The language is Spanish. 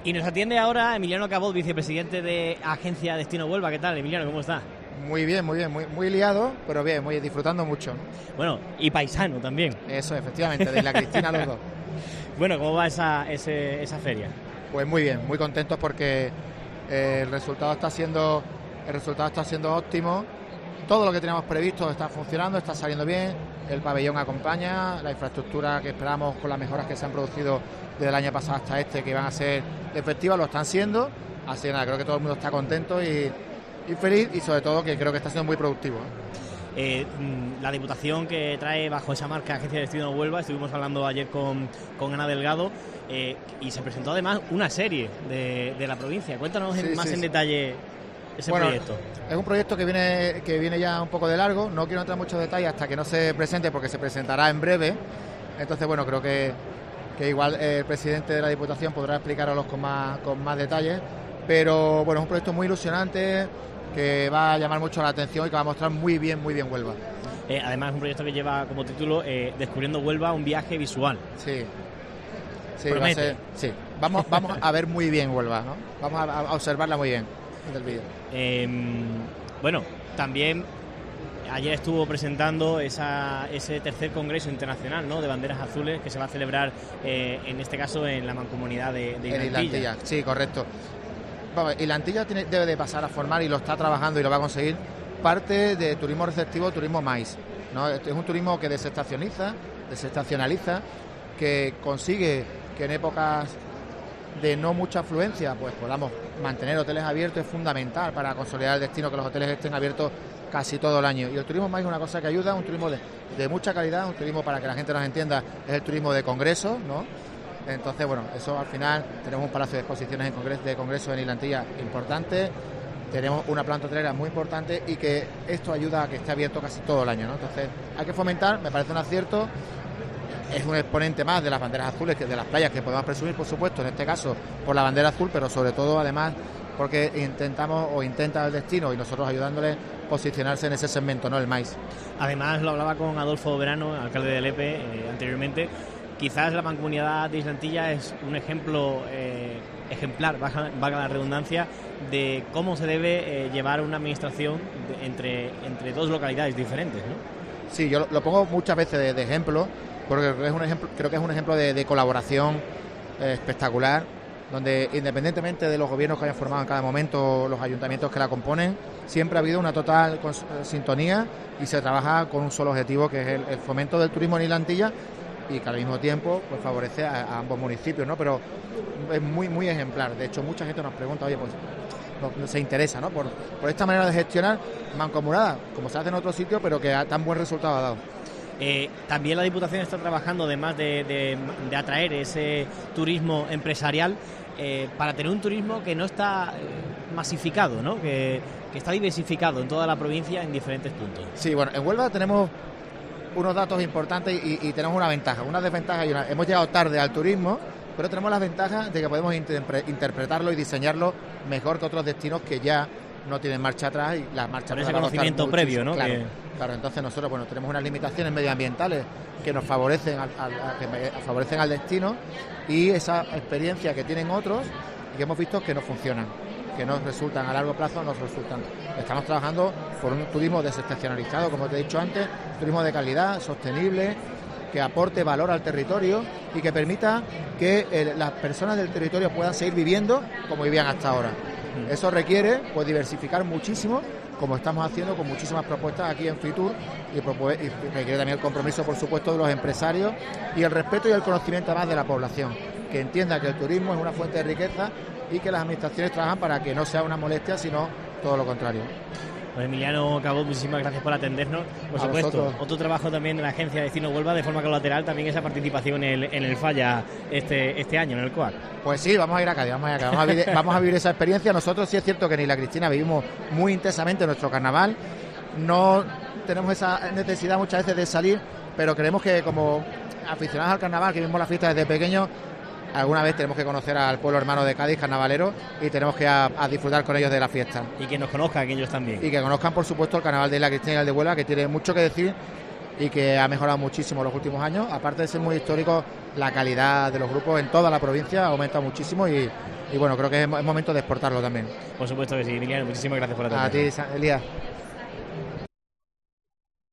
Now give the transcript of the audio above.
Y nos atiende ahora Emiliano Cabot, vicepresidente de Agencia Destino Huelva. ¿Qué tal, Emiliano? ¿Cómo está? Muy bien, muy liado, pero bien, muy disfrutando mucho. Bueno, y paisano también. Eso, efectivamente, de la Cristina los dos. Bueno, ¿cómo va esa feria? Pues muy bien, muy contentos porque el resultado está siendo óptimo. Todo lo que teníamos previsto está funcionando, está saliendo bien. El pabellón acompaña, la infraestructura que esperamos con las mejoras que se han producido desde el año pasado hasta este, que van a ser efectivas, lo están siendo. Así que nada, creo que todo el mundo está contento y feliz, y sobre todo que creo que está siendo muy productivo. La Diputación que trae bajo esa marca Agencia de Destino Huelva, estuvimos hablando ayer con Ana Delgado, y se presentó además una serie de la provincia. Cuéntanos en detalle ese proyecto. Es un proyecto que viene ya un poco de largo, no quiero entrar en muchos detalles hasta que no se presente, porque se presentará en breve. Entonces, bueno, creo que igual el presidente de la Diputación podrá explicarlos con más detalles, pero bueno, es un proyecto muy ilusionante que va a llamar mucho la atención y que va a mostrar muy bien Huelva. Además es un proyecto que lleva como título Descubriendo Huelva, un viaje visual. Sí, va a ser, sí. Vamos a ver muy bien Huelva, ¿no? Vamos a observarla muy bien del vídeo. Bueno, también ayer estuvo presentando ese tercer congreso internacional, ¿no?, de banderas azules, que se va a celebrar en este caso en la mancomunidad de Ilantilla. Sí, correcto. Vamos, Ilantilla debe de pasar a formar, y lo está trabajando y lo va a conseguir, parte de turismo receptivo, turismo MAIS, ¿no? Es un turismo que desestacionaliza, que consigue que en épocas de no mucha afluencia pues podamos mantener hoteles abiertos. Es fundamental para consolidar el destino que los hoteles estén abiertos casi todo el año, y el turismo MAIS es una cosa que ayuda, un turismo de mucha calidad, un turismo, para que la gente nos entienda, es el turismo de congreso, ¿no? Entonces, bueno, eso al final, tenemos un palacio de exposiciones de congreso en Ilantilla importante, tenemos una planta hotelera muy importante, y que esto ayuda a que esté abierto casi todo el año, ¿no? Entonces, hay que fomentar, me parece un acierto. Es un exponente más de las banderas azules, que de las playas, que podemos presumir, por supuesto, en este caso por la bandera azul, pero sobre todo, además, porque intenta el destino, y nosotros ayudándoles, posicionarse en ese segmento, ¿no?, el MAIS. Además, lo hablaba con Adolfo Verano, alcalde de Lepe, anteriormente. Quizás la mancomunidad de Ilantilla es un ejemplo ejemplar, valga la redundancia, de cómo se debe llevar una administración entre dos localidades diferentes, ¿no? Sí, yo lo pongo muchas veces de ejemplo, porque creo que es un ejemplo de colaboración espectacular, donde independientemente de los gobiernos que hayan formado en cada momento, los ayuntamientos que la componen, siempre ha habido una total sintonía, y se trabaja con un solo objetivo, que es el fomento del turismo en Ilantilla, y que al mismo tiempo pues favorece a ambos municipios, ¿no? Pero es muy ejemplar. De hecho, mucha gente nos pregunta, oye, pues no se interesa, ¿no?, por esta manera de gestionar mancomunada, como se hace en otros sitios, pero que tan buen resultado ha dado. También la Diputación está trabajando, además de atraer ese turismo empresarial, para tener un turismo que no está masificado, ¿no?, que está diversificado en toda la provincia en diferentes puntos. Sí, bueno, en Huelva tenemos unos datos importantes y tenemos una ventaja, una desventaja y hemos llegado tarde al turismo, pero tenemos las ventajas de que podemos interpretarlo y diseñarlo mejor que otros destinos que ya no tienen marcha atrás, y las marchas ese conocimiento previo, ¿no? Claro, entonces nosotros, bueno, tenemos unas limitaciones medioambientales que nos favorecen al destino, y esa experiencia que tienen otros y que hemos visto que no funcionan, que no resultan a largo plazo, no resultan. Estamos trabajando por un turismo desestacionalizado, como te he dicho antes, turismo de calidad, sostenible, que aporte valor al territorio y que permita que las personas del territorio puedan seguir viviendo como vivían hasta ahora. Eso requiere pues diversificar muchísimo, como estamos haciendo con muchísimas propuestas aquí en Fitur, y requiere también el compromiso, por supuesto, de los empresarios, y el respeto y el conocimiento además de la población, que entienda que el turismo es una fuente de riqueza y que las administraciones trabajan para que no sea una molestia, sino todo lo contrario. Pues Emiliano Cabot, muchísimas gracias por atendernos. Por supuesto, otro trabajo también de la Agencia de Destino Huelva, de forma colateral, también esa participación en el Falla este año, en el COAC. Pues sí, vamos a ir a Cádiz, vamos a vivir esa experiencia. Nosotros sí es cierto que en Isla Cristina vivimos muy intensamente nuestro carnaval, no tenemos esa necesidad muchas veces de salir, pero creemos que como aficionados al carnaval, que vivimos la fiesta desde pequeños, alguna vez tenemos que conocer al pueblo hermano de Cádiz, carnavalero, y tenemos que a disfrutar con ellos de la fiesta. Y que nos conozcan ellos también. Y que conozcan, por supuesto, el carnaval de Isla Cristina y el de Huelva, que tiene mucho que decir y que ha mejorado muchísimo en los últimos años. Aparte de ser muy histórico, la calidad de los grupos en toda la provincia ha aumentado muchísimo, y y bueno, creo que es momento de exportarlo también. Por supuesto que sí, Emiliano, muchísimas gracias por la atención. A ti, Elías.